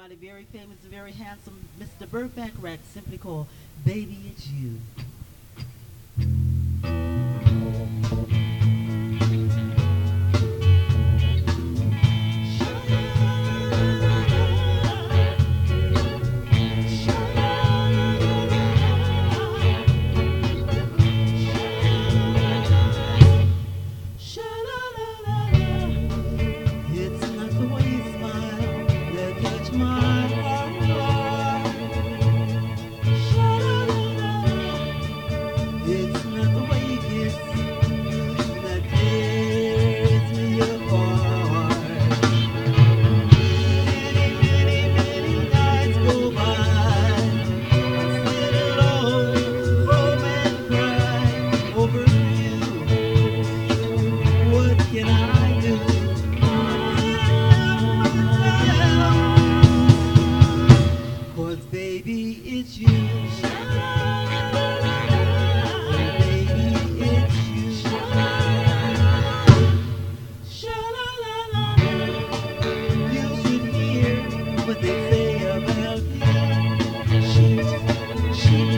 by the very famous, very handsome Mr. Burt Bacharach, simply called Baby It's You. It's not the way you smile that touch my heart. It's not the way you kiss that tears me apart. Many nights go by. I sit alone, home and cry over you. What can I do? 'Cause baby, it's you. Baby, it's you. You should hear what they say about you. Cheat, cheat.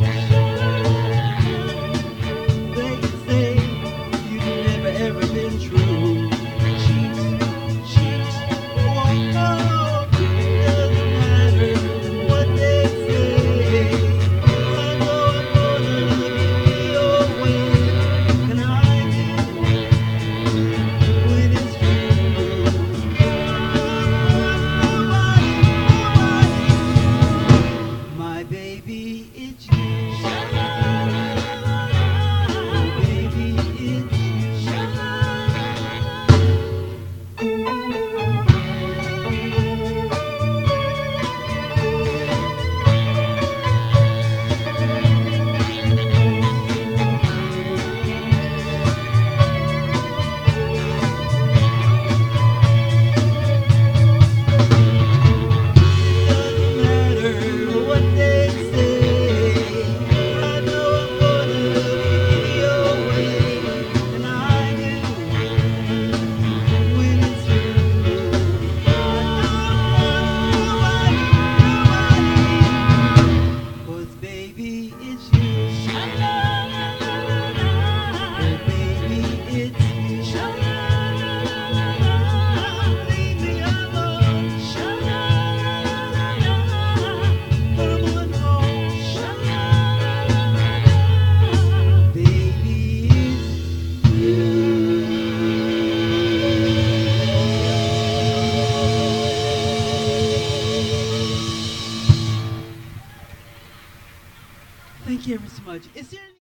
They say you've never ever been true. Cheat, cheat. Oh, no, it doesn't matter what they say. I know I'm gonna look your way. Can I do when it's true? Nobody, my baby, it's you. Baby, it's doesn't matter what they say. I know I'm gonna look your way, and I do when it's true. Nobody, 'cause baby, it's you. Oh, baby, it's you. Leave me alone. Come on home. Baby, it's you. Thank you ever so much. Is there any